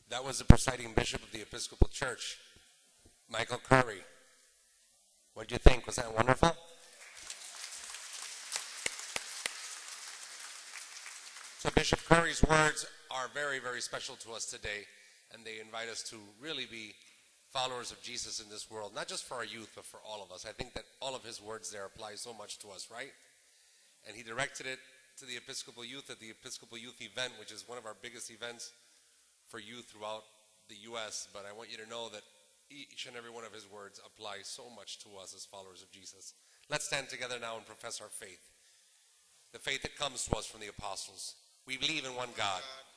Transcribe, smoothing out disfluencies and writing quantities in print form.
That was the presiding bishop of the Episcopal Church, Michael Curry. What do you think? Was that wonderful? So Bishop Curry's words are very, very special to us today, and they invite us to really be followers of Jesus in this world, not just for our youth, but for all of us. I think that all of his words there apply so much to us, right? And he directed it to the Episcopal youth at the Episcopal Youth Event, which is one of our biggest events for youth throughout the U.S., but I want you to know that each and every one of his words apply so much to us as followers of Jesus. Let's stand together now and profess our faith. The faith that comes to us from the apostles. We believe in one God,